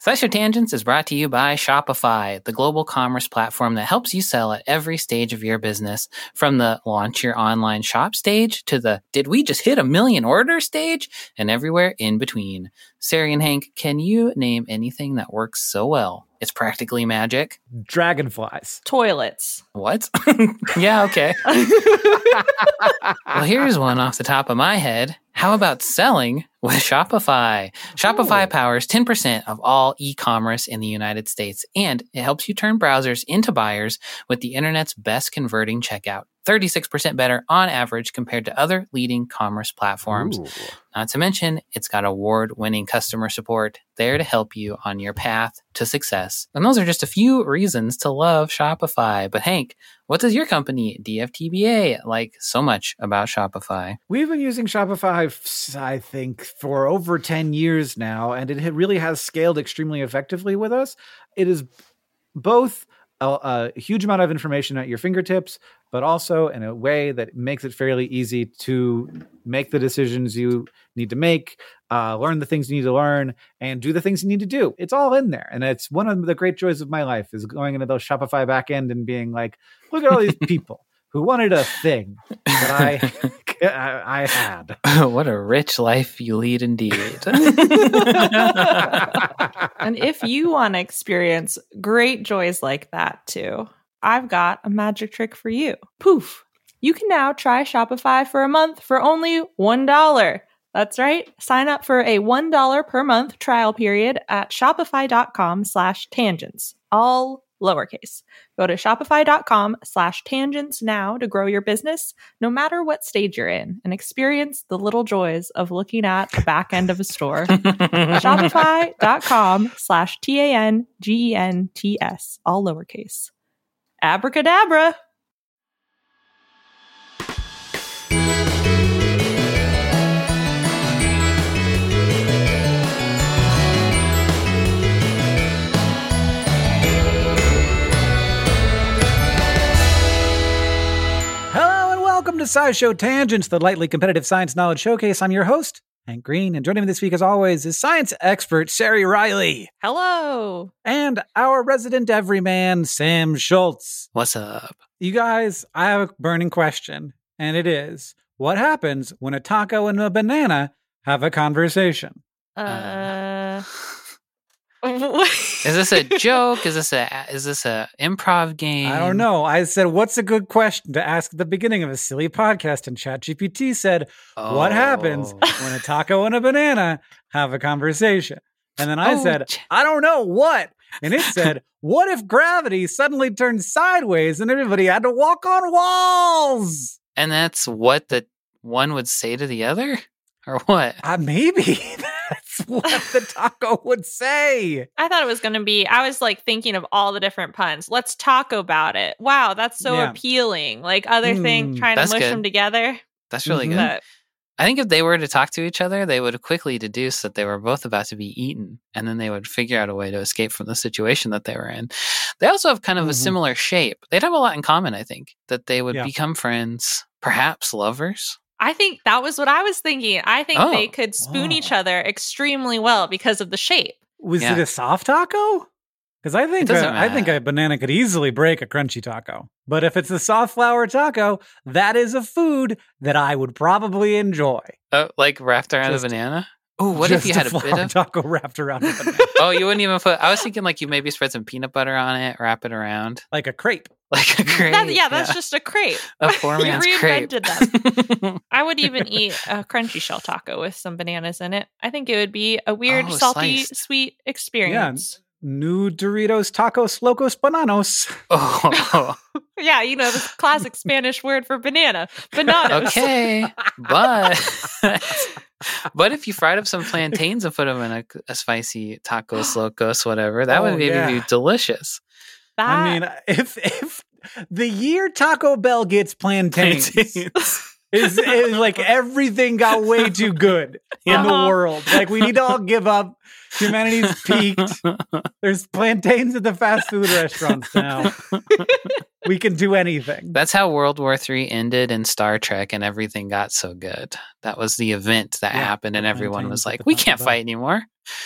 SciShow Tangents is brought to you by Shopify, the global commerce platform that helps you sell at every stage of your business, from the launch your online shop stage to the did we just hit 1 million orders stage, and everywhere in between. Sari and Hank, can you name anything that works so well it's practically magic? Dragonflies. Toilets. What? Yeah, okay. Well, here's one off the top of my head. How about selling with Shopify? Shopify powers 10% of all e-commerce in the United States, and it helps you turn browsers into buyers with the internet's best converting checkout. 36% better on average compared to other leading commerce platforms. Ooh. Not to mention, it's got award-winning customer support there to help you on your path to success. And those are just a few reasons to love Shopify. But Hank, what does your company, DFTBA, like so much about Shopify? We've been using Shopify, I think, for over 10 years now, and it really has scaled extremely effectively with us. It is both a huge amount of information at your fingertips, but also in a way that makes it fairly easy to make the decisions you need to make, learn the things you need to learn, and do the things you need to do. It's all in there. And it's one of the great joys of my life is going into those Shopify backend and being like, look at all these people who wanted a thing that I had. What a rich life you lead indeed. And if you want to experience great joys like that too, I've got a magic trick for you. Poof! You can now try Shopify for a month for only $1. That's right. Sign up for a $1 per month trial period at shopify.com/tangents. All lowercase. Go to shopify.com/tangents now to grow your business, no matter what stage you're in, and experience the little joys of looking at the back end of a store. Shopify.com/TANGENTS. All lowercase. Abracadabra. Welcome to SciShow Tangents, the lightly competitive science knowledge showcase. I'm your host, Hank Green, and joining me this week, as always, is science expert Sari Riley. Hello. And our resident everyman, Sam Schultz. What's up? You guys, I have a burning question, and it is, what happens when a taco and a banana have a conversation? Is this a joke? Is this a improv game? I don't know. I said, what's a good question to ask at the beginning of a silly podcast? And ChatGPT said, what happens when a taco and a banana have a conversation? And then I said, I don't know what. And it said, what if gravity suddenly turned sideways and everybody had to walk on walls? And that's what the one would say to the other? Or what? Maybe. That's what the taco would say. I thought it was going to be, I was like thinking of all the different puns. Let's talk about it. Wow, that's so appealing. Like other things, trying to mush them together. That's really good. I think if they were to talk to each other, they would quickly deduce that they were both about to be eaten, and then they would figure out a way to escape from the situation that they were in. They also have kind of a similar shape. They'd have a lot in common, I think, that they would become friends, perhaps lovers. I think that was what I was thinking. I think they could spoon each other extremely well because of the shape. Was it a soft taco? Because I think a banana could easily break a crunchy taco. But if it's a soft flour taco, that is a food that I would probably enjoy. Oh, like wrapped around a banana? Oh, what if you had a bit of taco wrapped around a banana? Oh, you wouldn't even put. I was thinking like you maybe spread some peanut butter on it, wrap it around like a crepe. Like a crepe. That's just a crepe. A poor man's crepe. You reinvented them. I would even eat a crunchy shell taco with some bananas in it. I think it would be a weird, salty, sweet experience. Yeah. New Doritos Tacos Locos Bananos. Oh. Yeah, you know, the classic Spanish word for banana. Bananas. Okay. But if you fried up some plantains and put them in a spicy Tacos Locos, whatever, that would maybe be delicious. I mean, if the year Taco Bell gets plantains. Is like everything got way too good in the world. Like we need to all give up. Humanity's peaked. There's plantains at the fast food restaurants now. We can do anything. That's how World War III ended in Star Trek and everything got so good. That was the event that happened and everyone was like, we can't fight anymore.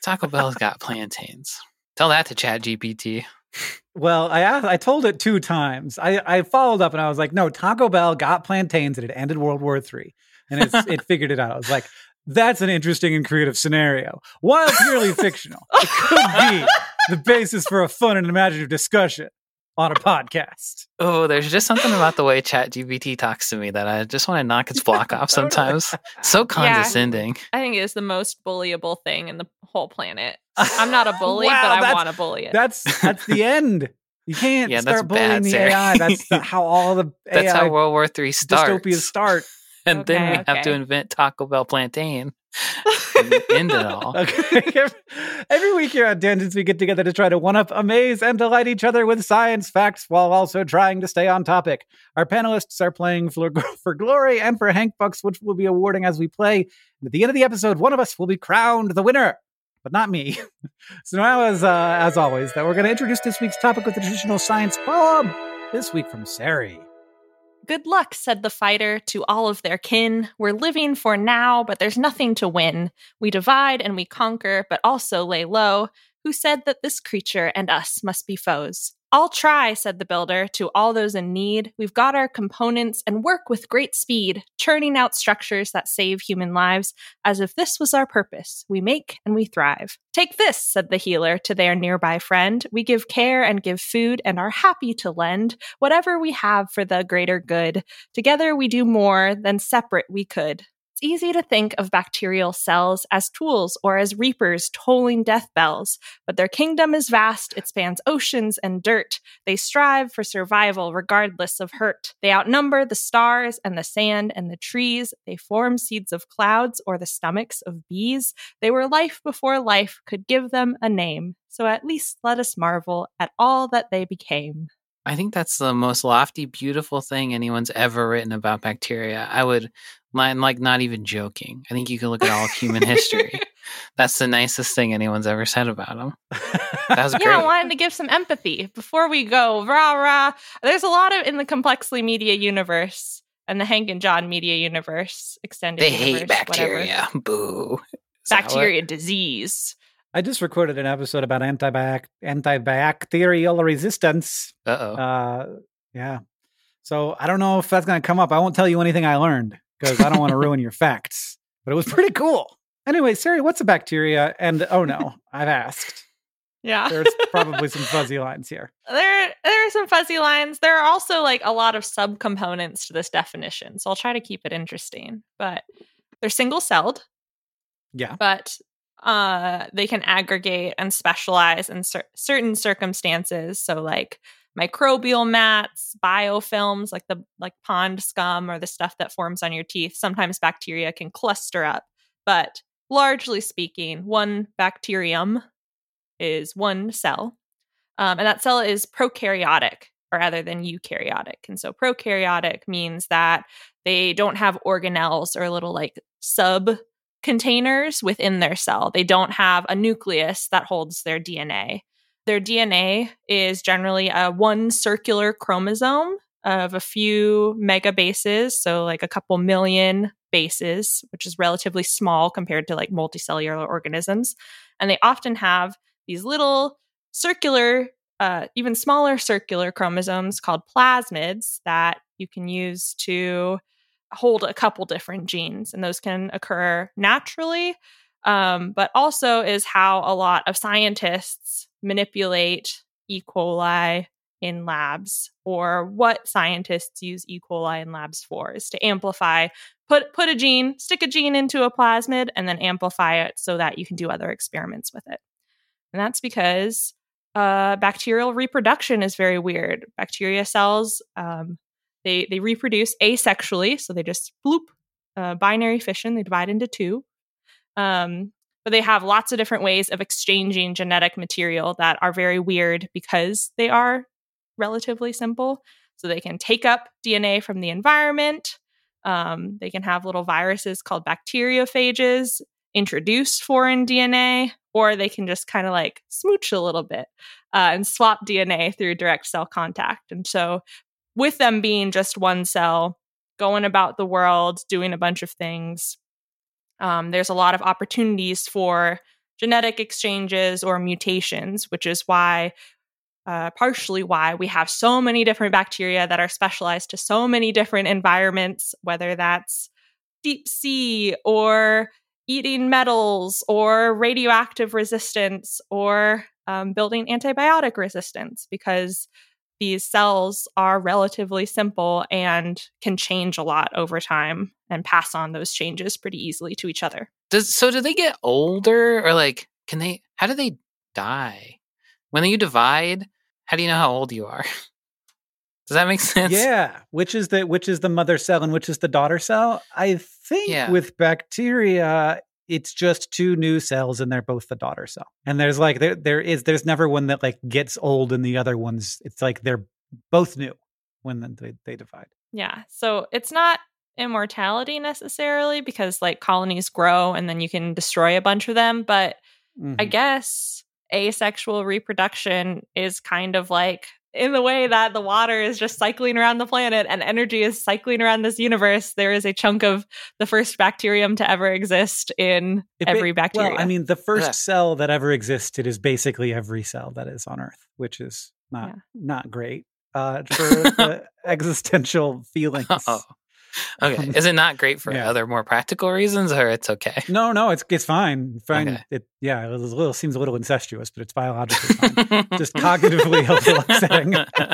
Taco Bell's got plantains. Tell that to ChatGPT. Well, I told it 2 times. I followed up and I was like, no, Taco Bell got plantains and it ended World War III. And it figured it out. I was like, that's an interesting and creative scenario. While purely fictional, it could be the basis for a fun and imaginative discussion on a podcast. Oh, there's just something about the way ChatGPT talks to me that I just want to knock its block off sometimes. So condescending. I think it is the most bullyable thing in the whole planet. I'm not a bully, Wow, but I want to bully it. That's the end. You can't Yeah, start that's bullying bad, the Sarah. AI. That's how all the That's AI how World War III starts. dystopias start. And then we Okay, have to okay. invent Taco Bell plantain and end it all. Okay. Every week here on Tangents, we get together to try to one-up, amaze, and delight each other with science facts while also trying to stay on topic. Our panelists are playing for glory and for Hank Bucks, which we'll be awarding as we play. And at the end of the episode, one of us will be crowned the winner, but not me. So now, as always, that we're going to introduce this week's topic with the traditional science poem. This week from Sari. Good luck, said the fighter to all of their kin. We're living for now, but there's nothing to win. We divide and we conquer, but also lay low. Who said that this creature and us must be foes? I'll try, said the builder, to all those in need. We've got our components and work with great speed, churning out structures that save human lives, as if this was our purpose. We make and we thrive. Take this, said the healer to their nearby friend. We give care and give food and are happy to lend whatever we have for the greater good. Together we do more than separate we could. It's easy to think of bacterial cells as tools or as reapers tolling death bells, but their kingdom is vast, it spans oceans and dirt. They strive for survival regardless of hurt. They outnumber the stars and the sand and the trees. They form seeds of clouds or the stomachs of bees. They were life before life could give them a name. So at least let us marvel at all that they became. I think that's the most lofty, beautiful thing anyone's ever written about bacteria. I would, like, not even joking. I think you can look at all of human history. That's the nicest thing anyone's ever said about them. That was great. Yeah, I wanted to give some empathy before we go. Rah, rah. There's a lot of in the Complexly Media universe and the Hank and John Media universe, extended They universe, hate bacteria. whatever. Boo. Is that Bacteria disease. I just recorded an episode about antibacterial resistance. what? Uh-oh. Yeah. So I don't know if that's going to come up. I won't tell you anything I learned because I don't want to ruin your facts. But it was pretty cool. Anyway, Sari, what's a bacteria? And oh no, I've asked. Yeah. There's probably some fuzzy lines here. There are some fuzzy lines. There are also like a lot of subcomponents to this definition. So I'll try to keep it interesting. But they're single-celled. Yeah. But they can aggregate and specialize in certain circumstances. So like microbial mats, biofilms, like pond scum or the stuff that forms on your teeth. Sometimes bacteria can cluster up, but largely speaking, one bacterium is one cell. And that cell is prokaryotic rather than eukaryotic. And so prokaryotic means that they don't have organelles or little like sub containers within their cell. They don't have a nucleus that holds their DNA. Their DNA is generally a one circular chromosome of a few megabases, so like a couple million bases, which is relatively small compared to like multicellular organisms. And they often have these little circular, even smaller circular chromosomes called plasmids that you can use to hold a couple different genes, and those can occur naturally, but also is how a lot of scientists manipulate E. coli in labs, or what scientists use E. coli in labs for is to amplify, put a gene, stick a gene into a plasmid, and then amplify it so that you can do other experiments with it. And that's because bacterial reproduction is very weird. Bacteria cells, They reproduce asexually, so they just binary fission. They divide into two. But they have lots of different ways of exchanging genetic material that are very weird because they are relatively simple. So they can take up DNA from the environment. They can have little viruses called bacteriophages introduce foreign DNA, or they can just kind of like smooch a little bit and swap DNA through direct cell contact. And so with them being just one cell, going about the world, doing a bunch of things, there's a lot of opportunities for genetic exchanges or mutations, which is why partially why we have so many different bacteria that are specialized to so many different environments, whether that's deep sea or eating metals or radioactive resistance or building antibiotic resistance, because these cells are relatively simple and can change a lot over time and pass on those changes pretty easily to each other. So do they get older, or like, how do they die? When you divide, how do you know how old you are? Does that make sense? Yeah. Which is the mother cell and which is the daughter cell? I think with bacteria, it's just two new cells and they're both the daughter cell. And there's like, there's never one that like gets old and the other ones, it's like they're both new when they divide. Yeah. So it's not immortality necessarily, because like colonies grow and then you can destroy a bunch of them. But I guess asexual reproduction is kind of like, in the way that the water is just cycling around the planet and energy is cycling around this universe, there is a chunk of the first bacterium to ever exist in every bacteria. Well, I mean, the first cell that ever existed is basically every cell that is on Earth, which is not great for the existential feelings. Oh. Okay. Is it not great for other more practical reasons, or it's okay? No, it's fine. Fine. Okay. It seems a little incestuous, but it's biologically fine. Just cognitively a little upsetting.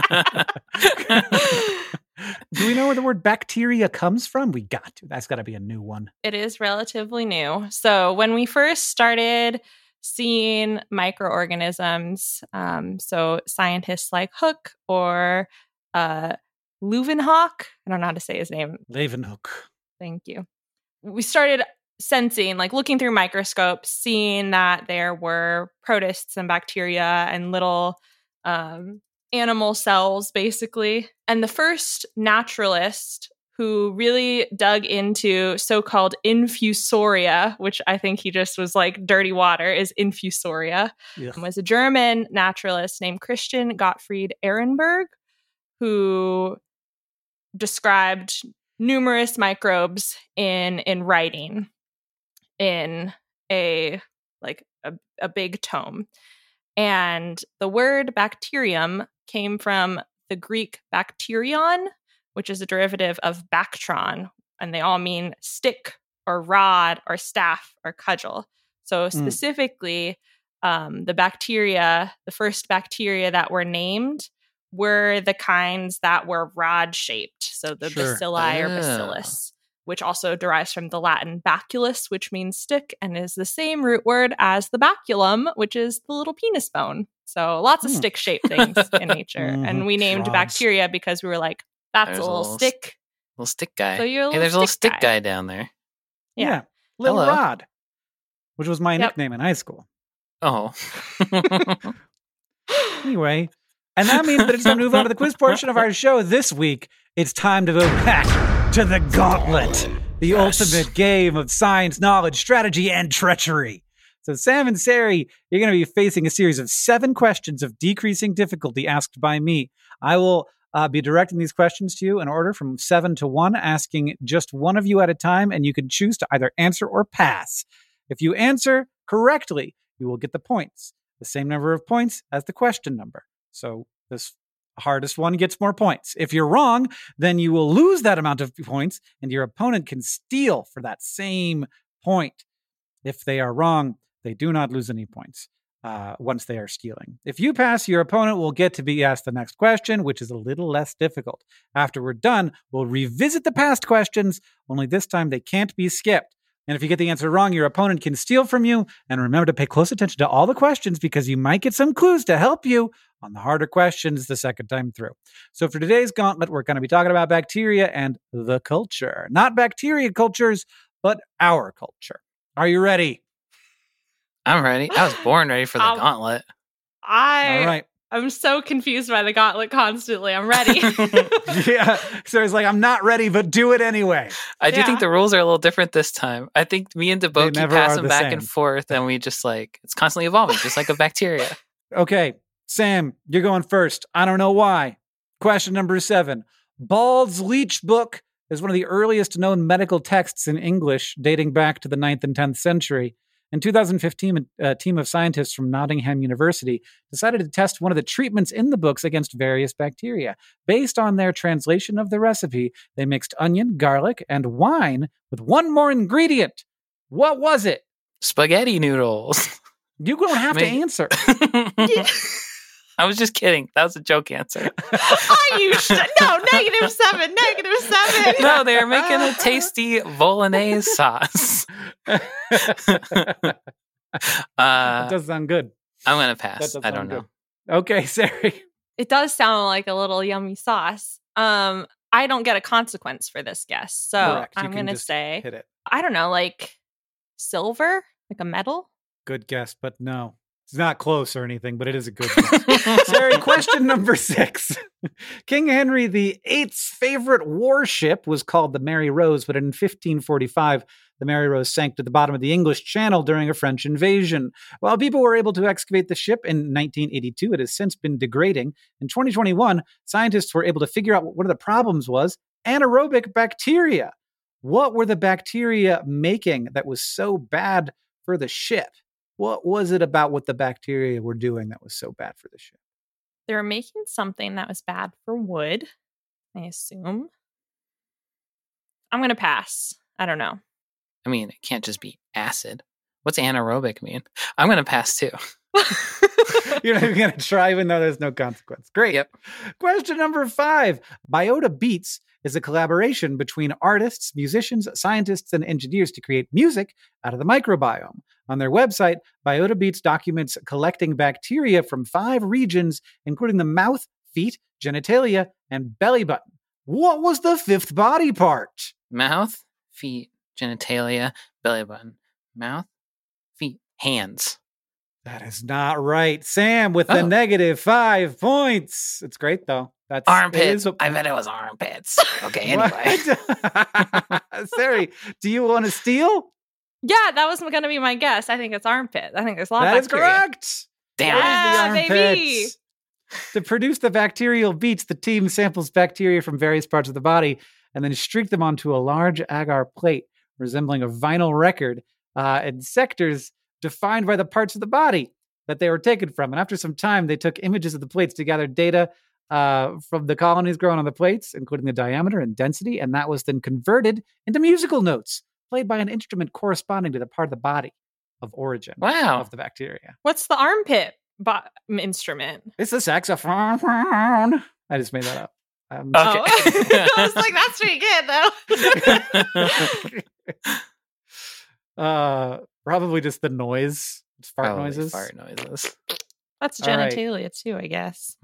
Do we know where the word bacteria comes from? We got to. That's got to be a new one. It is relatively new. So when we first started seeing microorganisms, so scientists like Hooke or Leeuwenhoek, I don't know how to say his name. Leeuwenhoek. Thank you. We started sensing, like looking through microscopes, seeing that there were protists and bacteria and little animal cells, basically. And the first naturalist who really dug into so-called infusoria, which I think he just was like dirty water, is infusoria, was a German naturalist named Christian Gottfried Ehrenberg, who described numerous microbes in writing in a big tome. And the word bacterium came from the Greek bacterion, which is a derivative of bactron, and they all mean stick or rod or staff or cudgel. So specifically, the first bacteria that were named were the kinds that were rod-shaped. So the bacilli or bacillus, which also derives from the Latin baculus, which means stick, and is the same root word as the baculum, which is the little penis bone. So lots of stick-shaped things in nature. And we named bacteria because we were like, that's a little stick. Little stick guy. So you're there's a little stick guy down there. Yeah. Little Hello. Rod, which was my nickname in high school. Oh. Anyway, and that means that it's time to move on to the quiz portion of our show this week. It's time to go back to the gauntlet, the ultimate game of science, knowledge, strategy, and treachery. So Sam and Sari, you're going to be facing a series of 7 questions of decreasing difficulty asked by me. I will be directing these questions to you in order from 7 to 1, asking just one of you at a time, and you can choose to either answer or pass. If you answer correctly, you will get the points, the same number of points as the question number. So this hardest one gets more points. If you're wrong, then you will lose that amount of points, and your opponent can steal for that same point. If they are wrong, they do not lose any points once they are stealing. If you pass, your opponent will get to be asked the next question, which is a little less difficult. After we're done, we'll revisit the past questions, only this time they can't be skipped. And if you get the answer wrong, your opponent can steal from you. And remember to pay close attention to all the questions, because you might get some clues to help you on the harder questions the second time through. So for today's gauntlet, we're going to be talking about bacteria and the culture. Not bacteria cultures, but our culture. Are you ready? I'm ready. I was born ready for the gauntlet. All right. I'm so confused by the gauntlet constantly. I'm ready. Yeah. So it's like, I'm not ready, but do it anyway. I do think the rules are a little different this time. I think me and DeBoe keep passing back and forth, and we just it's constantly evolving, just like a bacteria. Okay. Sam, you're going first. I don't know why. Question number 7. Bald's Leech Book is one of the earliest known medical texts in English, dating back to the 9th and 10th century. In 2015, a team of scientists from Nottingham University decided to test one of the treatments in the books against various bacteria. Based on their translation of the recipe, they mixed onion, garlic, and wine with one more ingredient. What was it? Spaghetti noodles. You don't have to answer. I was just kidding. That was a joke answer. No, -7. -7. No, they are making a tasty bolognese sauce. That does sound good. I'm going to pass. I don't know. Good. Okay, Sari. It does sound like a little yummy sauce. I don't get a consequence for this guess. So Correct. I'm going to say, hit it. I don't know, like silver, like a metal. Good guess, but no. It's not close or anything, but it is a good guess. Sari, question number 6. King Henry VIII's favorite warship was called the Mary Rose, but in 1545, the Mary Rose sank to the bottom of the English Channel during a French invasion. While people were able to excavate the ship in 1982, it has since been degrading. In 2021, scientists were able to figure out what one of the problems was: anaerobic bacteria. What were the bacteria making that was so bad for the ship? What was it about what the bacteria were doing that was so bad for the ship? They were making something that was bad for wood, I assume. I'm going to pass. I don't know. I mean, it can't just be acid. What's anaerobic mean? I'm going to pass too. You're not even going to try, even though there's no consequence. Great. Yep. Question number 5. Biota Beats is a collaboration between artists, musicians, scientists, and engineers to create music out of the microbiome. On their website, Biota Beats documents collecting bacteria from 5 regions, including the mouth, feet, genitalia, and belly button. What was the 5th body part? Mouth, feet, genitalia, belly button. Mouth, feet, hands. That is not right. Sam with the -5 points. It's great, though. That's armpits. I bet it was armpits. Okay, anyway. Sari, do you want to steal? Yeah, that was going to be my guess. I think it's armpit. I think there's a lot of bacteria. bacteria. That is correct. Damn, baby. To produce the bacterial beats, the team samples bacteria from various parts of the body and then streak them onto a large agar plate resembling a vinyl record in sectors defined by the parts of the body that they were taken from. And after some time, they took images of the plates to gather data from the colonies growing on the plates, including the diameter and density, and that was then converted into musical notes played by an instrument corresponding to the part of the body of origin of the bacteria. What's the armpit instrument? It's a saxophone. I just made that up. Okay. I was like, that's pretty good, though. Probably just the noise. It's fart noises. Fart noises. That's genitalia too, I guess.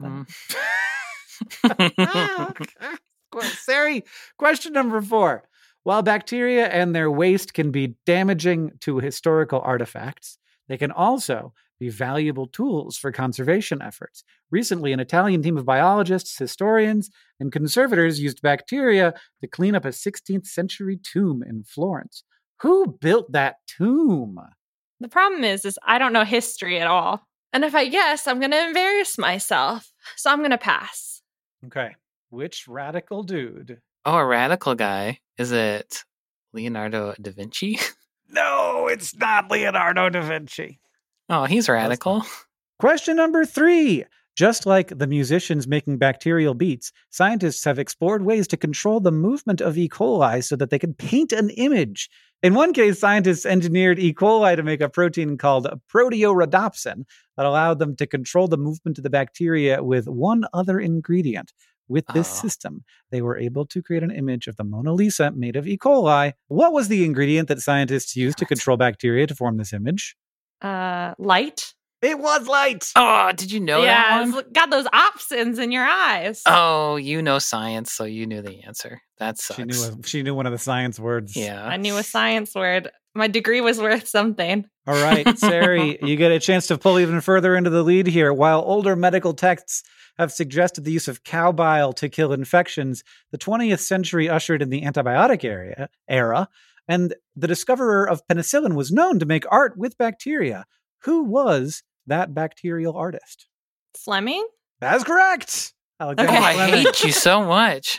Sari, question number 4. While bacteria and their waste can be damaging to historical artifacts, they can also be valuable tools for conservation efforts. Recently, an Italian team of biologists, historians, and conservators used bacteria to clean up a 16th century tomb in Florence. Who built that tomb? The problem is I don't know history at all. And if I guess, I'm going to embarrass myself. So I'm going to pass. Okay. Which radical dude? Oh, a radical guy. Is it Leonardo da Vinci? No, it's not Leonardo da Vinci. Oh, he's radical. Question number 3. Just like the musicians making bacterial beats, scientists have explored ways to control the movement of E. coli so that they can paint an image. In one case, scientists engineered E. coli to make a protein called proteorhodopsin that allowed them to control the movement of the bacteria with one other ingredient. With this system, they were able to create an image of the Mona Lisa made of E. coli. What was the ingredient that scientists used to control bacteria to form this image? Light. It was light. Oh, did you know that one? Got those options in your eyes. Oh, you know science, so you knew the answer. That sucks. She knew one of the science words. Yeah. I knew a science word. My degree was worth something. All right, Sari, you get a chance to pull even further into the lead here. While older medical texts have suggested the use of cow bile to kill infections, the 20th century ushered in the antibiotic era, and the discoverer of penicillin was known to make art with bacteria. Who was that bacterial artist? Fleming? That's correct. Alexander I Fleming. hate you so much.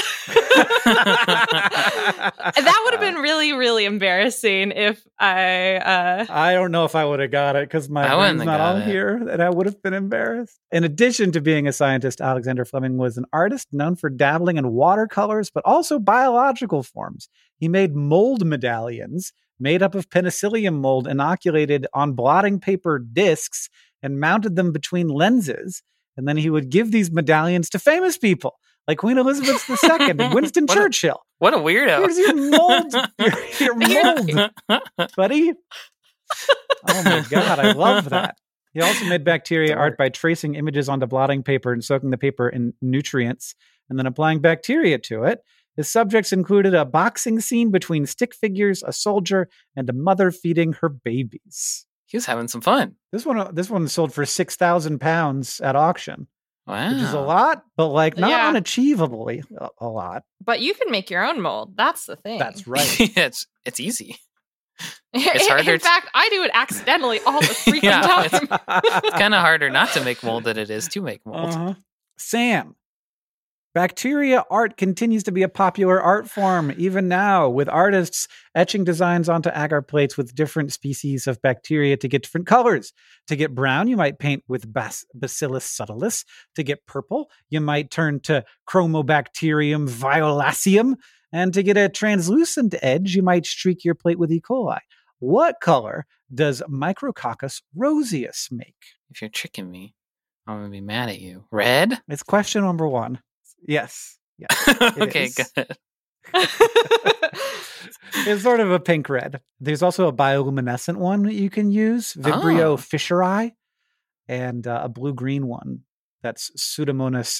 That would have been really, really embarrassing if I don't know if I would have got it because my I wouldn't brain's have not got on it. here, and I would have been embarrassed. In addition to being a scientist, Alexander Fleming was an artist known for dabbling in watercolors, but also biological forms. He made mold medallions made up of penicillium mold inoculated on blotting paper discs and mounted them between lenses. And then he would give these medallions to famous people like Queen Elizabeth II and Winston Churchill. What a weirdo. Here's your mold, your mold, buddy. Oh my God, I love that. He also made bacteria art by tracing images onto blotting paper and soaking the paper in nutrients and then applying bacteria to it. His subjects included a boxing scene between stick figures, a soldier, and a mother feeding her babies. He was having some fun. This one sold for £6,000 at auction, Wow. which is a lot, but like not Yeah. unachievably a lot. but you can make your own mold. That's the thing. That's right. it's easy. It's harder In fact, I do it accidentally all the freaking Yeah, time. It's kind of harder not to make mold than it is to make mold. Uh-huh. Sam, bacteria art continues to be a popular art form even now, with artists etching designs onto agar plates with different species of bacteria to get different colors. To get brown, you might paint with Bacillus subtilis. To get purple, you might turn to Chromobacterium violaceum. And to get a translucent edge, you might streak your plate with E. coli. What color does Micrococcus roseus make? If you're tricking me, I'm going to be mad at you. Red? It's question number 1. Yes. Okay, is. good. It's sort of a pink red. There's also a bioluminescent one that you can use, Vibrio Oh. fisheri, and a blue-green one that's Pseudomonas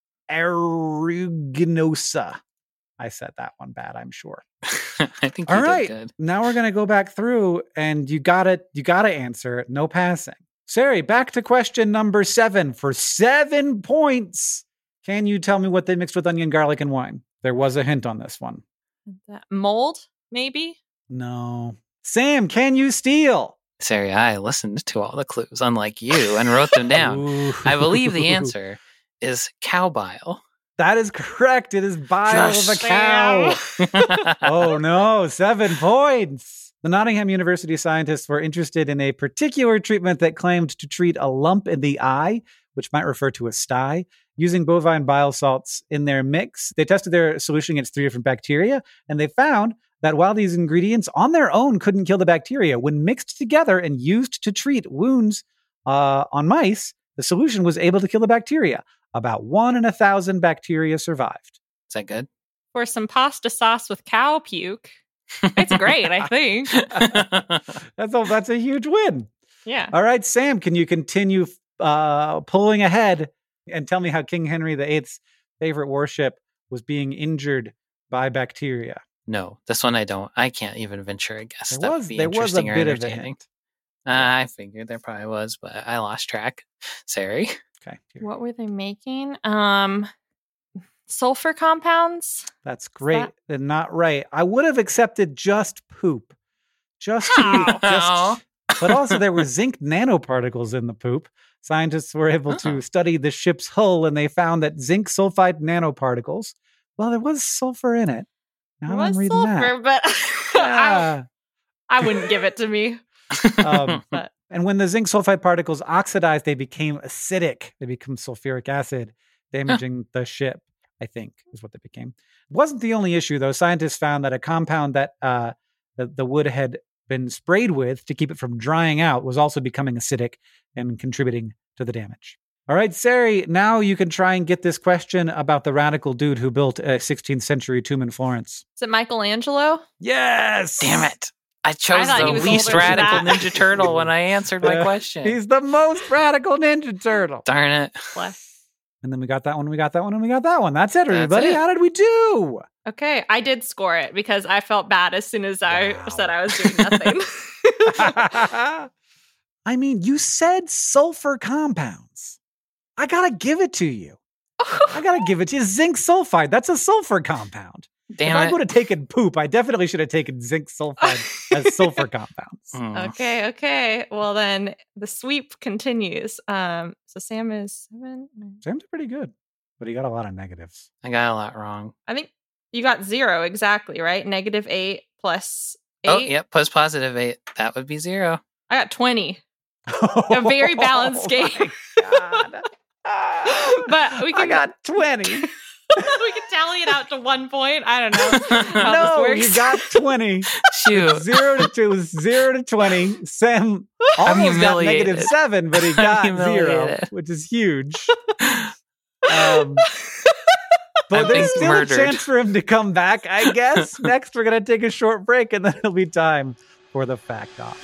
aeruginosa. I said that one bad, I'm sure. I think All you right, did good. now we're gonna go back through, and you gotta answer it. No passing. Sari, back to question number 7 for 7 points. Can you tell me what they mixed with onion, garlic, and wine? There was a hint on this one. Mold, maybe? No. Sam, can you steal? Sari, I listened to all the clues, unlike you, and wrote them down. Ooh. I believe the answer is cow bile. That is correct. It is bile of a Yes. cow. Oh no, 7 points. The Nottingham University scientists were interested in a particular treatment that claimed to treat a lump in the eye, which might refer to a sty. Using bovine bile salts in their mix, they tested their solution against 3 different bacteria, and they found that while these ingredients on their own couldn't kill the bacteria, when mixed together and used to treat wounds on mice, the solution was able to kill the bacteria. About 1 in 1,000 bacteria survived. Is that good? For some pasta sauce with cow puke. It's great, I think. That's a huge win. Yeah. All right, Sam, can you continue pulling ahead and tell me how King Henry VIII's favorite warship was being injured by bacteria? No, this one I don't. I can't even venture a guess. There That would was be a interesting or bit of a entertaining. hint. I figured there probably was, but I lost track. Sari? Okay, here. What were they making? Sulfur compounds? That's great. And not right. I would have accepted just poop. Just How? just but also there were zinc nanoparticles in the poop. Scientists were able to study the ship's hull and they found that zinc sulfide nanoparticles, well, there was sulfur in it. Now It I'm was reading sulfur, that. but Yeah. I wouldn't give it to me. But And when the zinc sulfide particles oxidized, they became acidic. They become sulfuric acid, damaging the ship, I think, is what they became. It wasn't the only issue, though. Scientists found that a compound that the wood had been sprayed with to keep it from drying out was also becoming acidic and contributing to the damage. All right, Sari, now you can try and get this question about the radical dude who built a 16th century tomb in Florence. is it Michelangelo? Yes! Damn it. I chose thought he the was least older than radical that. Ninja Turtle when I answered my question. He's the most radical Ninja Turtle. Darn it. And then we got that one, we got that one, and we got that one. That's it, everybody. it. How did we do? Okay, I did score it because I felt bad as soon as I Wow. said I was doing nothing. I mean, you said sulfur compounds. I gotta give it to you. I gotta give it to you. Zinc sulfide. That's a sulfur compound. If Damn I it. would have taken poop, I definitely should have taken zinc sulfide as sulfur compounds. Mm. Okay. Well, then the sweep continues. So Sam is 7. Sam's pretty good. But he got a lot of negatives. I got a lot wrong. I think you got 0 exactly, right? -8 plus 8. Oh, yep. Plus +8. That would be 0. I got 20. A very balanced game. God. But we can, I got 20. we can tally it out to 1 point. I don't know how No, this works. you got 20. Shoot. 0 to 2. It was 0 to 20. Sam almost got humiliated. -7, but he got 0, humiliated. which is huge. But I'm there's being still murdered. a chance for him to come back, I guess. Next, we're going to take a short break, and then it'll be time for the Fact Off.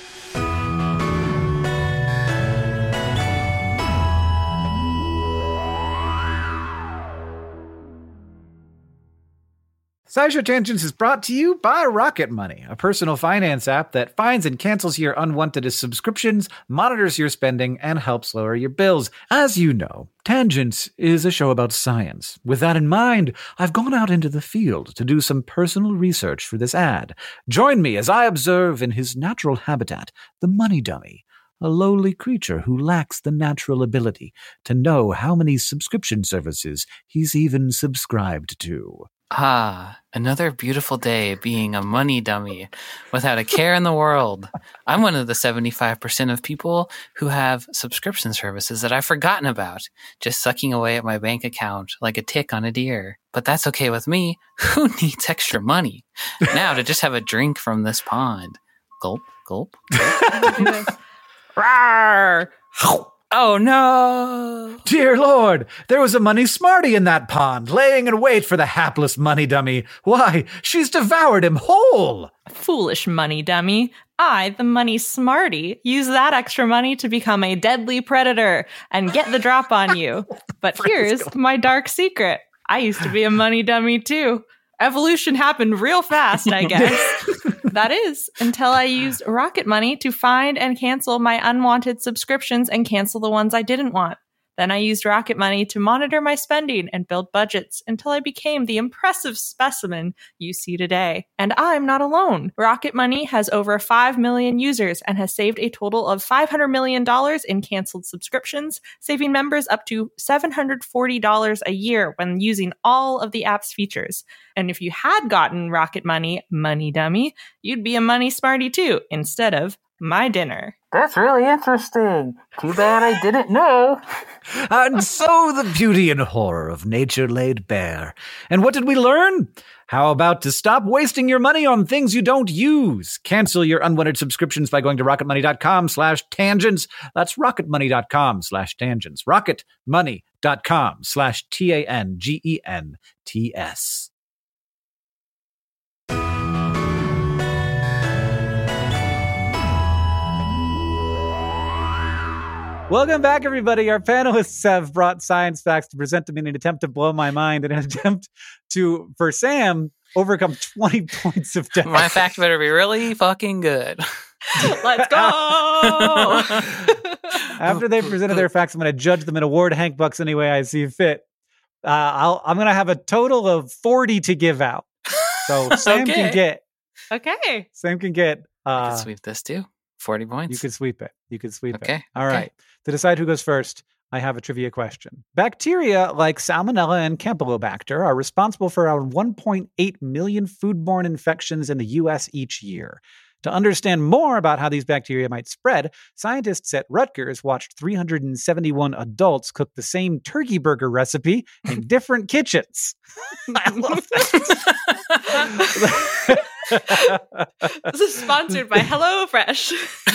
SciShow Tangents is brought to you by Rocket Money, a personal finance app that finds and cancels your unwanted subscriptions, monitors your spending, and helps lower your bills. As you know, Tangents is a show about science. With that in mind, I've gone out into the field to do some personal research for this ad. Join me as I observe in his natural habitat the money dummy, a lowly creature who lacks the natural ability to know how many subscription services he's even subscribed to. Ah, another beautiful day being a money dummy without a care in the world. I'm one of the 75% of people who have subscription services that I've forgotten about, just sucking away at my bank account like a tick on a deer. But that's okay with me. Who needs extra money? Now to just have a drink from this pond. Gulp, gulp. Rawr. Oh no! Dear Lord, there was a money smarty in that pond, laying in wait for the hapless money dummy. Why, she's devoured him whole! Foolish money dummy. I, the money smarty, use that extra money to become a deadly predator and get the drop on you. But here's my dark secret. I used to be a money dummy too. Evolution happened real fast, I guess. That is, until I used Rocket Money to find and cancel my unwanted subscriptions and cancel the ones I didn't want. Then I used Rocket Money to monitor my spending and build budgets until I became the impressive specimen you see today. And I'm not alone. Rocket Money has over 5 million users and has saved a total of $500 million in canceled subscriptions, saving members up to $740 a year when using all of the app's features. And if you had gotten Rocket Money, Money Dummy, you'd be a money smarty too, instead of my dinner. That's really interesting. Too bad I didn't know. And so the beauty and horror of nature laid bare. And what did we learn? How about to stop wasting your money on things you don't use? Cancel your unwanted subscriptions by going to rocketmoney.com/tangents. That's rocketmoney.com/tangents. rocketmoney.com/tangents. Welcome back, everybody. Our panelists have brought science facts to present to me in an attempt to blow my mind, in an attempt to, for Sam, overcome 20 points of death. My fact better be really fucking good. Let's go! After they've presented their facts, I'm going to judge them and award Hank Bucks any way I see fit. I'm going to have a total of 40 to give out. So Sam can get. Okay. Sam can get. I can sweep this too. 40 points. You can sweep it. You can sweep it. Okay. All right. To decide who goes first, I have a trivia question. Bacteria like Salmonella and Campylobacter are responsible for around 1.8 million foodborne infections in the U.S. each year. To understand more about how these bacteria might spread, scientists at Rutgers watched 371 adults cook the same turkey burger recipe in different kitchens. I love that. This is sponsored by HelloFresh.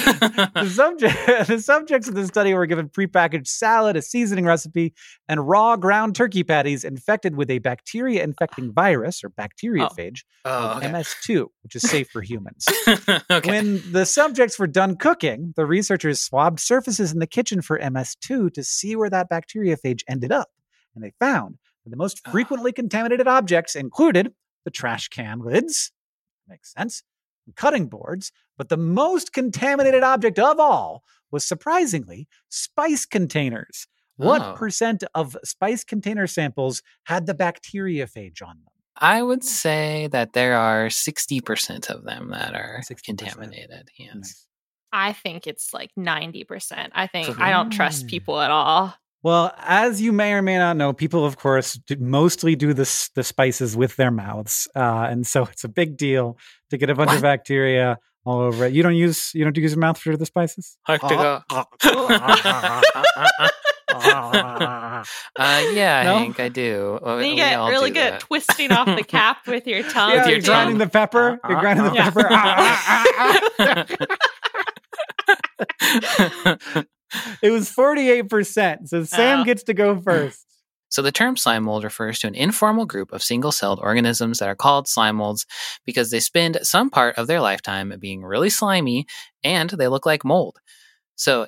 The subjects of the study were given prepackaged salad, a seasoning recipe, and raw ground turkey patties infected with a bacteria-infecting virus, or bacteriophage, of MS2, which is safe for humans. Okay. When the subjects were done cooking, the researchers swabbed surfaces in the kitchen for MS2 to see where that bacteriophage ended up. And they found that the most frequently contaminated objects included the trash can lids, makes sense, and cutting boards, but the most contaminated object of all was surprisingly spice containers. What percent of spice container samples had the bacteriophage on them? I would say that there are 60% of them that are 60%. contaminated. Yes. Nice. I think it's like 90%. I don't trust people at all. Well, as you may or may not know, people, of course, mostly do the spices with their mouths, and so it's a big deal to get a bunch of bacteria all over it. You don't use your mouth for the spices? Yeah, No? Hank, I do. And you We get all really do good at that. twisting off the cap with your tongue. Yeah, your you're grinding the pepper. You're grinding the pepper. It was 48%, so Sam gets to go first. So the term slime mold refers to an informal group of single-celled organisms that are called slime molds because they spend some part of their lifetime being really slimy and they look like mold. So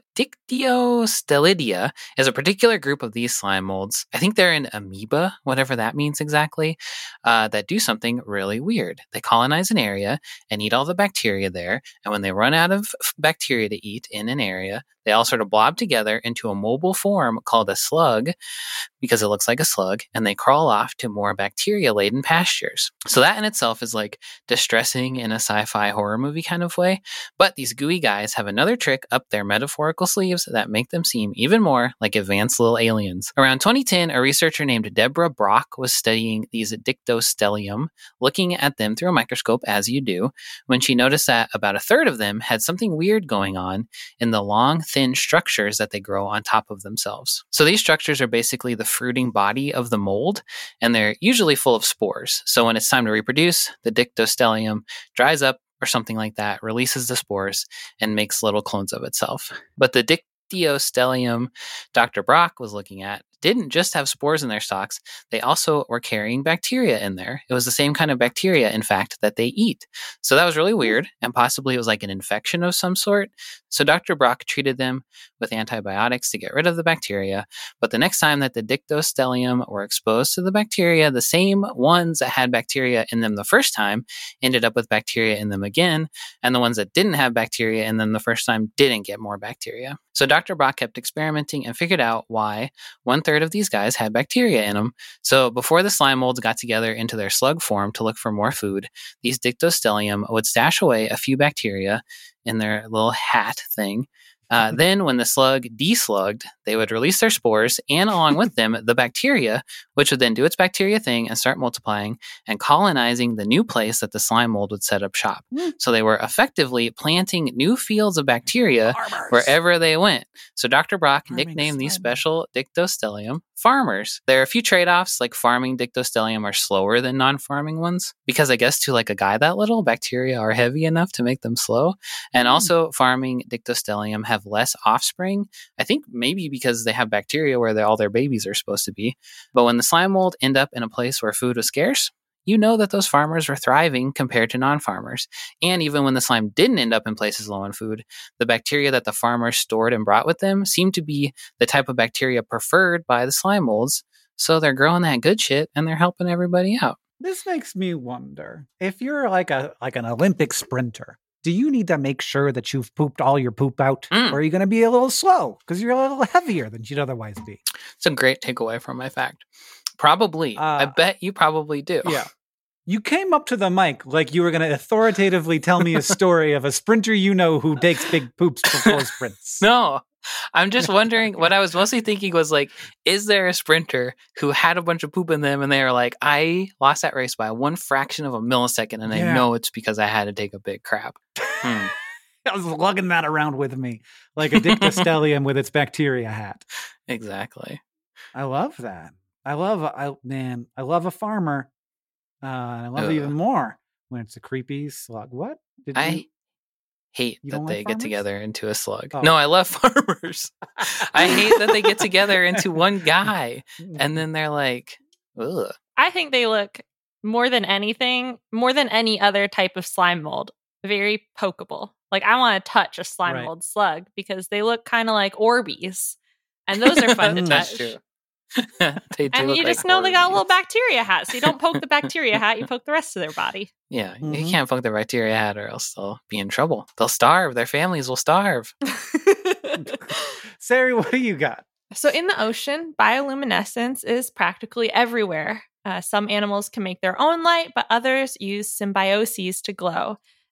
Dictyostelidia is a particular group of these slime molds. I think they're an amoeba, whatever that means exactly, that do something really weird. They colonize an area and eat all the bacteria there. And when they run out of bacteria to eat in an area, they all sort of blob together into a mobile form called a slug because it looks like a slug, and they crawl off to more bacteria-laden pastures. So that in itself is like distressing in a sci-fi horror movie kind of way. But these gooey guys have another trick up their metaphorical sleeves that make them seem even more like advanced little aliens. Around 2010, a researcher named Deborah Brock was studying these Dictyostelium, looking at them through a microscope as you do, when she noticed that about a third of them had something weird going on in the long, thin structures that they grow on top of themselves. So these structures are basically the fruiting body of the mold, and they're usually full of spores. So when it's time to reproduce, the Dictyostelium dries up or something like that, releases the spores, and makes little clones of itself. But the Dictyostelium Dr. Brock was looking at didn't just have spores in their stalks, they also were carrying bacteria in there. It was the same kind of bacteria, in fact, that they eat. So that was really weird, and possibly it was like an infection of some sort. So Dr. Brock treated them with antibiotics to get rid of the bacteria, but the next time that the Dictyostelium were exposed to the bacteria, the same ones that had bacteria in them the first time ended up with bacteria in them again, and the ones that didn't have bacteria in them the first time didn't get more bacteria. So Dr. Brock kept experimenting and figured out why 1/3 of these guys had bacteria in them. So before the slime molds got together into their slug form to look for more food, these Dictyostelium would stash away a few bacteria in their little hat thing. Then when the slug deslugged, they would release their spores and along with them, the bacteria, which would then do its bacteria thing and start multiplying and colonizing the new place that the slime mold would set up shop. So they were effectively planting new fields of bacteria wherever they went. So Dr. Brock nicknamed these special Dictyostelium farmers. There are a few trade-offs, like farming Dictyostelium are slower than non-farming ones, because I guess to like a guy that little, bacteria are heavy enough to make them slow. And also farming Dictyostelium have less offspring. I think maybe because they have bacteria where all their babies are supposed to be. But when the slime mold end up in a place where food was scarce, you know that those farmers were thriving compared to non-farmers. And even when the slime didn't end up in places low on food, the bacteria that the farmers stored and brought with them seemed to be the type of bacteria preferred by the slime molds. So they're growing that good shit and they're helping everybody out. This makes me wonder, if you're like an Olympic sprinter, do you need to make sure that you've pooped all your poop out? Or are you going to be a little slow because you're a little heavier than you'd otherwise be? It's a great takeaway from my fact. Probably. I bet you probably do. Yeah. You came up to the mic like you were going to authoritatively tell me a story of a sprinter you know who takes big poops before sprints. No, I'm just wondering, what I was mostly thinking was like, is there a sprinter who had a bunch of poop in them and they were like, I lost that race by one fraction of a millisecond and I know it's because I had to take a big crap. I was lugging that around with me like a Dictyostelium with its bacteria hat. Exactly. I love that. I love a farmer. And I love it even more when it's a creepy slug. What? I hate You that don't they like get farmers? together into a slug. Oh. No, I love farmers. I hate that they get together into one guy and then they're like, ugh. I think they look more than anything, more than any other type of slime mold, very pokeable. Like I want to touch a slime mold slug because they look kind of like Orbeez. And those are fun to touch. That's true. They do And look you just like know they got a Orbeez. little bacteria hat. So you don't poke the bacteria hat, you poke the rest of their body. Yeah, you can't poke the bacteria hat or else they'll be in trouble. They'll starve. Their families will starve. Sari, what do you got? So in the ocean, bioluminescence is practically everywhere. Some animals can make their own light, but others use symbioses to glow.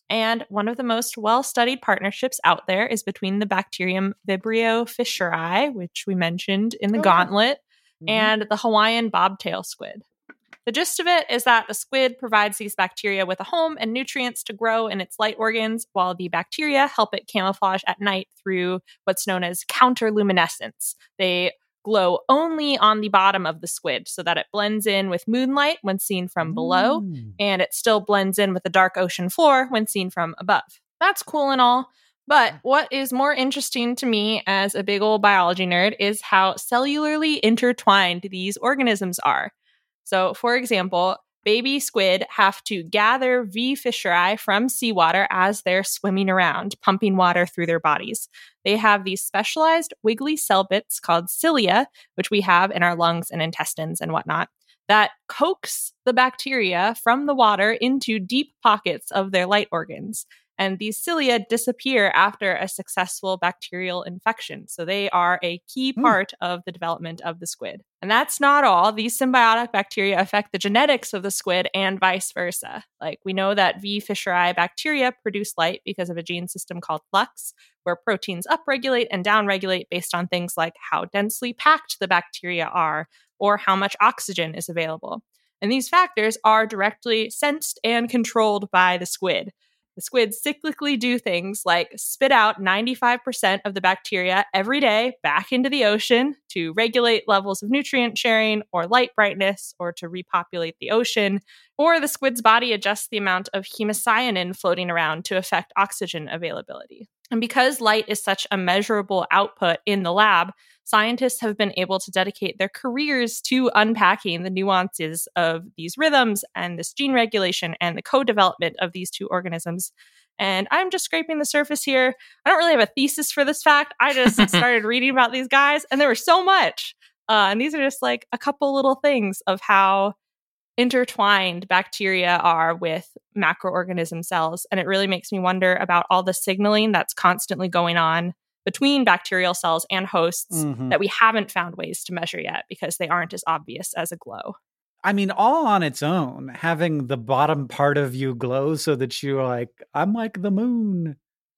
And one of the most well-studied partnerships out there is between the bacterium Vibrio fischeri, which we mentioned in the gauntlet, and the Hawaiian bobtail squid. The gist of it is that the squid provides these bacteria with a home and nutrients to grow in its light organs, while the bacteria help it camouflage at night through what's known as counterluminescence. They glow only on the bottom of the squid so that it blends in with moonlight when seen from below, and it still blends in with the dark ocean floor when seen from above. That's cool and all. But what is more interesting to me as a big old biology nerd is how cellularly intertwined these organisms are. So, for example, baby squid have to gather V. fischeri from seawater as they're swimming around, pumping water through their bodies. They have these specialized wiggly cell bits called cilia, which we have in our lungs and intestines and whatnot, that coax the bacteria from the water into deep pockets of their light organs. And these cilia disappear after a successful bacterial infection. So they are a key part of the development of the squid. And that's not all. These symbiotic bacteria affect the genetics of the squid and vice versa. Like, we know that V. fischeri bacteria produce light because of a gene system called flux, where proteins upregulate and downregulate based on things like how densely packed the bacteria are or how much oxygen is available. And these factors are directly sensed and controlled by the squid. The squid cyclically do things like spit out 95% of the bacteria every day back into the ocean to regulate levels of nutrient sharing or light brightness or to repopulate the ocean. Or the squid's body adjusts the amount of hemocyanin floating around to affect oxygen availability. And because light is such a measurable output in the lab, scientists have been able to dedicate their careers to unpacking the nuances of these rhythms and this gene regulation and the co-development of these two organisms. And I'm just scraping the surface here. I don't really have a thesis for this fact. I just started reading about these guys, and there was so much. And these are just like a couple little things of how intertwined bacteria are with macroorganism cells. And it really makes me wonder about all the signaling that's constantly going on between bacterial cells and hosts that we haven't found ways to measure yet because they aren't as obvious as a glow. I mean, all on its own, having the bottom part of you glow so that you're like, I'm like the moon.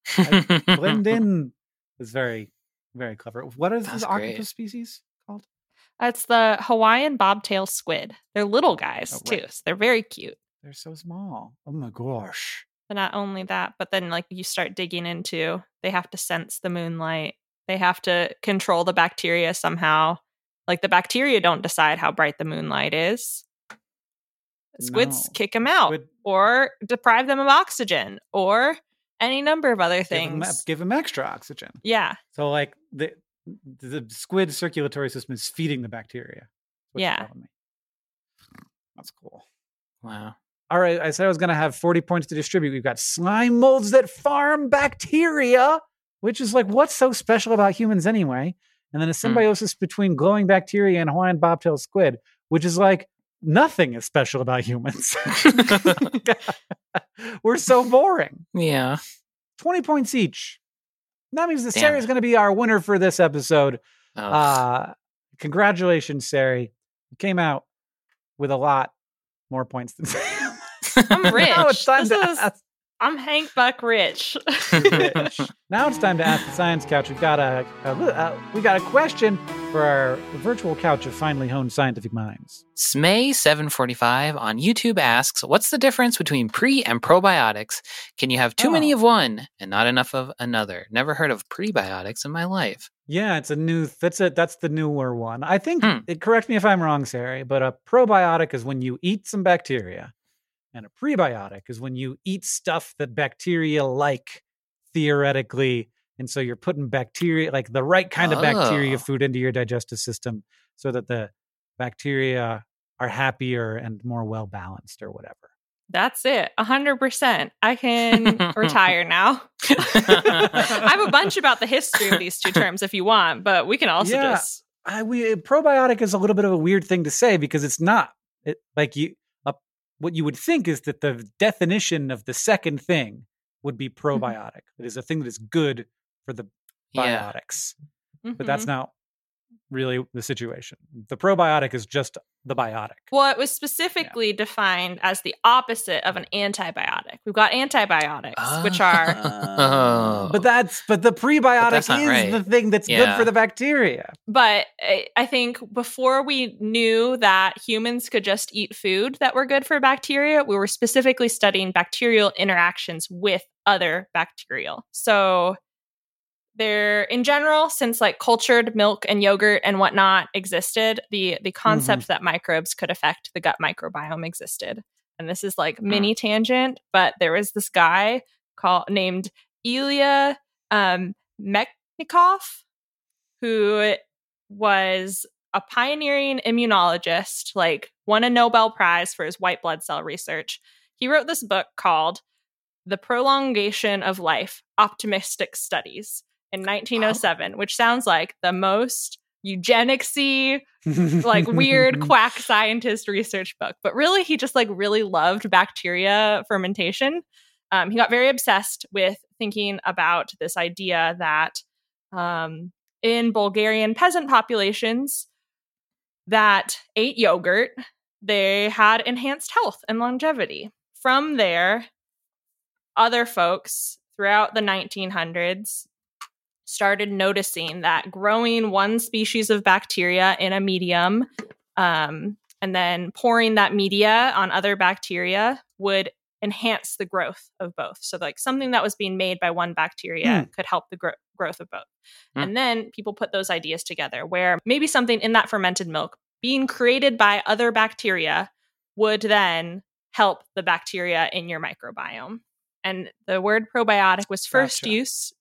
I blend in is very, very clever. What is this octopus species called? It's the Hawaiian bobtail squid. They're little guys, too. So they're very cute. They're so small. Oh, my gosh. But not only that, but then like you start digging into, they have to sense the moonlight. They have to control the bacteria somehow. Like, the bacteria don't decide how bright the moonlight is. Squids kick them out or deprive them of oxygen or any number of other things. Give them extra oxygen. Yeah. So, like, the squid circulatory system is feeding the bacteria. Yeah. That's cool. Wow. All right. I said I was going to have 40 points to distribute. We've got slime molds that farm bacteria, which is like, what's so special about humans anyway? And then a symbiosis between glowing bacteria and Hawaiian bobtail squid, which is like, nothing is special about humans. We're so boring. Yeah. 20 points each. That means that Sari is going to be our winner for this episode. Congratulations, Sari. You came out with a lot more points than Sam. I'm rich. Now it's time to ask. I'm Hank Buck rich. Rich. Now it's time to ask the Science Couch. We've got a question for our virtual couch of finely honed scientific minds. Smay745 on YouTube asks, what's the difference between pre and probiotics? Can you have too many of one and not enough of another? Never heard of prebiotics in my life. Yeah, that's the newer one. I think, correct me if I'm wrong, Sari, but a probiotic is when you eat some bacteria. And a prebiotic is when you eat stuff that bacteria like, theoretically. And so you're putting bacteria, like the right kind of bacteria food into your digestive system so that the bacteria are happier and more well-balanced or whatever. That's it. 100%. I can retire now. I have a bunch about the history of these two terms if you want, but we can also just... probiotic is a little bit of a weird thing to say because it's not. What you would think is that the definition of the second thing would be probiotic. It is a thing that is good for the biotics. But that's not really the situation. The probiotic is just the biotic. Well, it was specifically defined as the opposite of an antibiotic. We've got antibiotics, which are but the prebiotic is right. the thing that's good for the bacteria. But I think before we knew that humans could just eat food that were good for bacteria, we were specifically studying bacterial interactions with other bacterial. So there, in general, since like cultured milk and yogurt and whatnot existed, the concept that microbes could affect the gut microbiome existed. And this is like mini tangent, but there was this guy named Ilya Mechnikov, who was a pioneering immunologist, like won a Nobel Prize for his white blood cell research. He wrote this book called The Prolongation of Life, Optimistic Studies in 1907, which sounds like the most eugenicsy, like weird quack scientist research book. But really, he just like really loved bacteria fermentation. He got very obsessed with thinking about this idea that in Bulgarian peasant populations that ate yogurt, they had enhanced health and longevity. From there, other folks throughout the 1900s started noticing that growing one species of bacteria in a medium and then pouring that media on other bacteria would enhance the growth of both. So like something that was being made by one bacteria could help the growth of both. And then people put those ideas together where maybe something in that fermented milk being created by other bacteria would then help the bacteria in your microbiome. And the word probiotic was first used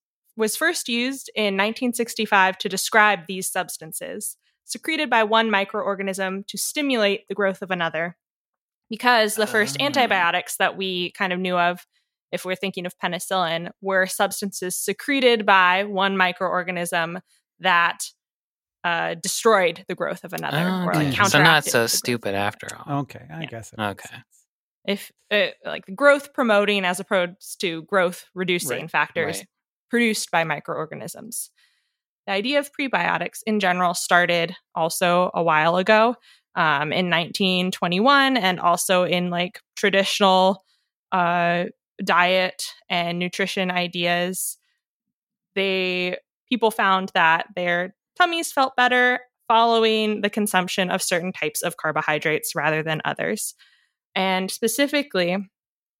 in 1965 to describe these substances secreted by one microorganism to stimulate the growth of another. Because the first antibiotics that we kind of knew of, if we're thinking of penicillin, were substances secreted by one microorganism that destroyed the growth of another. Or like counteracted. So not so stupid after all. Okay, I guess. Okay. If like growth promoting as opposed to growth reducing factors produced by microorganisms. The idea of prebiotics in general started also a while ago in 1921, and also in like traditional diet and nutrition ideas. People found that their tummies felt better following the consumption of certain types of carbohydrates rather than others. And specifically, in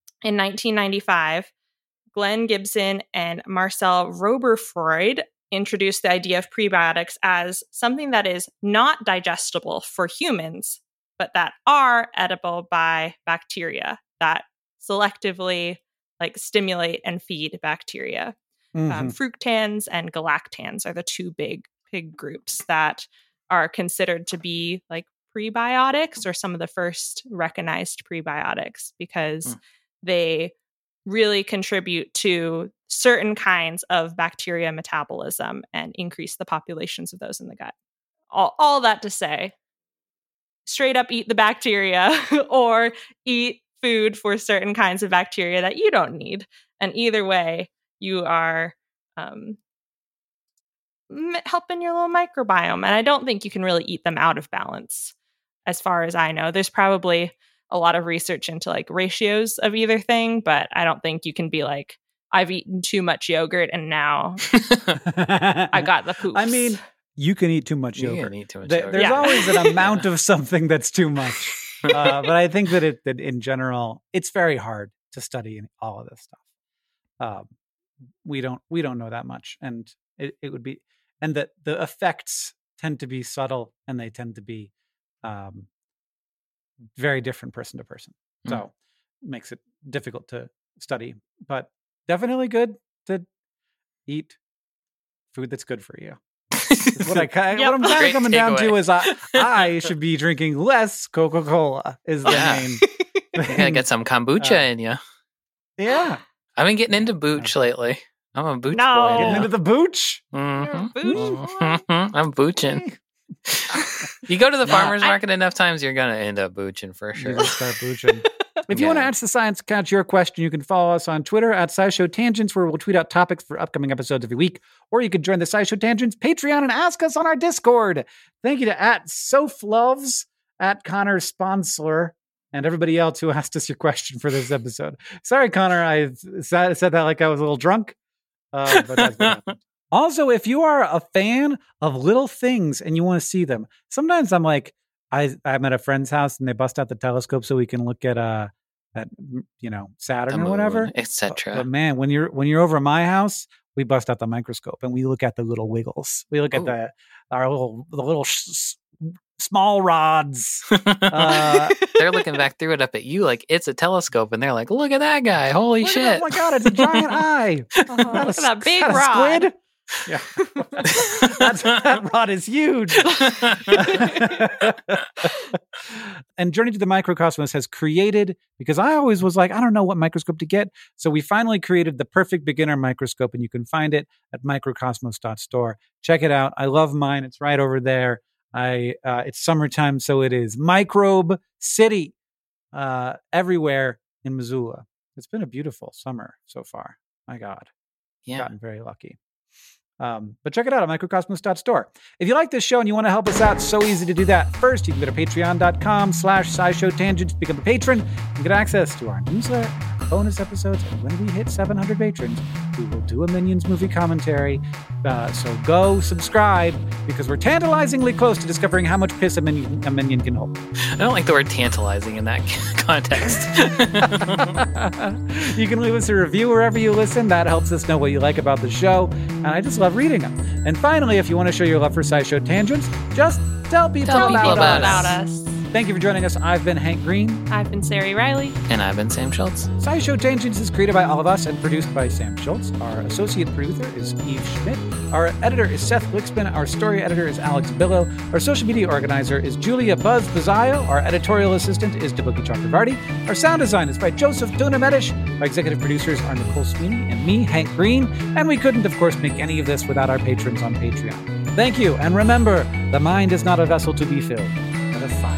1995, Glenn Gibson and Marcel Roberfreud introduced the idea of prebiotics as something that is not digestible for humans, but that are edible by bacteria that selectively like stimulate and feed bacteria. Fructans and galactans are the two big groups that are considered to be like prebiotics, or some of the first recognized prebiotics, because they really contribute to certain kinds of bacteria metabolism and increase the populations of those in the gut. All that to say, straight up eat the bacteria or eat food for certain kinds of bacteria that you don't need. And either way, you are helping your little microbiome. And I don't think you can really eat them out of balance, as far as I know. There's probably a lot of research into like ratios of either thing, but I don't think you can be like, I've eaten too much yogurt and now I got the poops. I mean, you can eat too much yogurt. You can eat too much yogurt. There's always an amount of something that's too much. But I think that that in general, it's very hard to study all of this stuff. We don't know that much, and it would be, and that the effects tend to be subtle, and they tend to be very different person to person. So it makes it difficult to study, but definitely good to eat food that's good for you. What I'm kind of coming down to is I should be drinking less Coca-Cola is the main thing. You gotta get some kombucha in you. Yeah. I've been getting into booch lately. I'm a booch boy. Getting into the booch? Mm-hmm. You're a booch boy? I'm booching. You go to the farmer's market enough times, you're gonna end up booching for sure. You start booching. If you want to Yeah. ask the Science Couch your question, you can follow us on Twitter at SciShow Tangents, where we'll tweet out topics for upcoming episodes every week. Or you could join the SciShow Tangents Patreon and ask us on our Discord. Thank you to @SophLoves, @Connor Sponsler, and everybody else who asked us your question for this episode. Sorry, Connor, I said that like I was a little drunk. But that's what happened. Also, if you are a fan of little things and you want to see them, sometimes I'm like, I'm at a friend's house and they bust out the telescope so we can look at Saturn or whatever, etc. But man, when you're over at my house, we bust out the microscope and we look at the little wiggles. We look at the little small rods. They're looking back through it up at you like it's a telescope, and they're like, "Look at that guy! Holy shit! Oh my god, it's a giant eye! Look at that big Is that a rod. squid? Yeah, that rod is huge." And Journey to the Microcosmos has created, because I always was like, I don't know what microscope to get. So we finally created the perfect beginner microscope, and you can find it at microcosmos.store. Check it out. I love mine. It's right over there. It's summertime, so it is Microbe City everywhere in Missoula. It's been a beautiful summer so far. My God. Yeah. Gotten very lucky. But check it out at microcosmos.store. If you like this show and you want to help us out, so easy to do that. First, you can go to patreon.com/SciShowTangents, become a patron, and get access to our newsletter, bonus episodes, and when we hit 700 patrons, we will do a Minions movie commentary. So go subscribe, because we're tantalizingly close to discovering how much piss a minion can hold. I don't like the word tantalizing in that context. You can leave us a review wherever you listen. That helps us know what you like about the show. And I just love reading them. And finally, if you want to show your love for SciShow Tangents, just tell people about us. Thank you for joining us. I've been Hank Green. I've been Sari Riley. And I've been Sam Schultz. SciShow Tangents is created by all of us and produced by Sam Schultz. Our associate producer is Eve Schmidt. Our editor is Seth Glicksman. Our story editor is Alex Billow. Our social media organizer is Julia Buzz Pizzaio. Our editorial assistant is Debuki Chakravarti. Our sound design is by Joseph Tunamedish. Our executive producers are Nicole Sweeney and me, Hank Green. And we couldn't, of course, make any of this without our patrons on Patreon. Thank you. And remember, the mind is not a vessel to be filled, but a fire.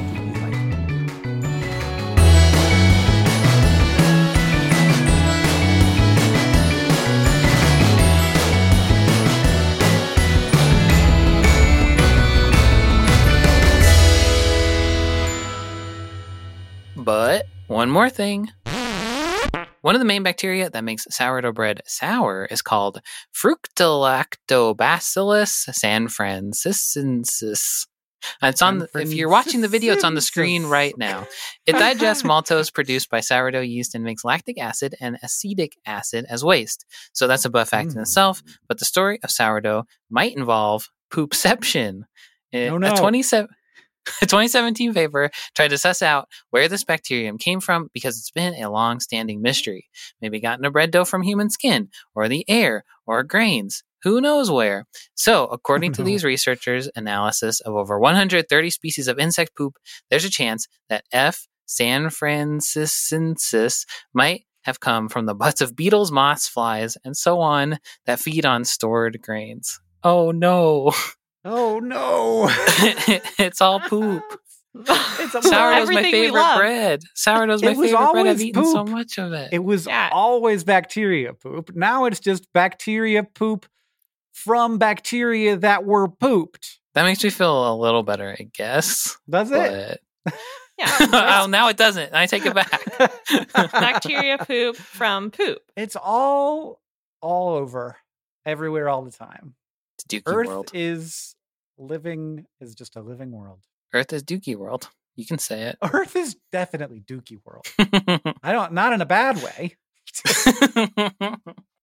But one more thing. One of the main bacteria that makes sourdough bread sour is called Fructolactobacillus sanfrancensis. It's on. If you're watching the video, it's on the screen right now. It digests maltose produced by sourdough yeast and makes lactic acid and acetic acid as waste. So that's a buff fact in itself. But the story of sourdough might involve poopception. Oh, no. A 2017 paper tried to suss out where this bacterium came from because it's been a long-standing mystery. Maybe got in a bread dough from human skin, or the air, or grains. Who knows where? So, according to these researchers' analysis of over 130 species of insect poop, there's a chance that F. sanfrancensis might have come from the butts of beetles, moths, flies, and so on that feed on stored grains. Oh no. Oh no. It's all poop. Sourdough's my everything we favorite love. bread. Sourdough's my It was favorite bread. I've always eaten so poop. much of it. It was Yeah. always bacteria poop. Now it's just bacteria poop from bacteria that were pooped. That makes me feel a little better, I guess. Does it? But Yeah. oh, now it doesn't. I take it back. Bacteria poop from poop. It's all over, everywhere, all the time. It's Dookie Earth World. is just a living world. Earth is Dookie World. You can say Earth is definitely Dookie World. it. Not in a bad way.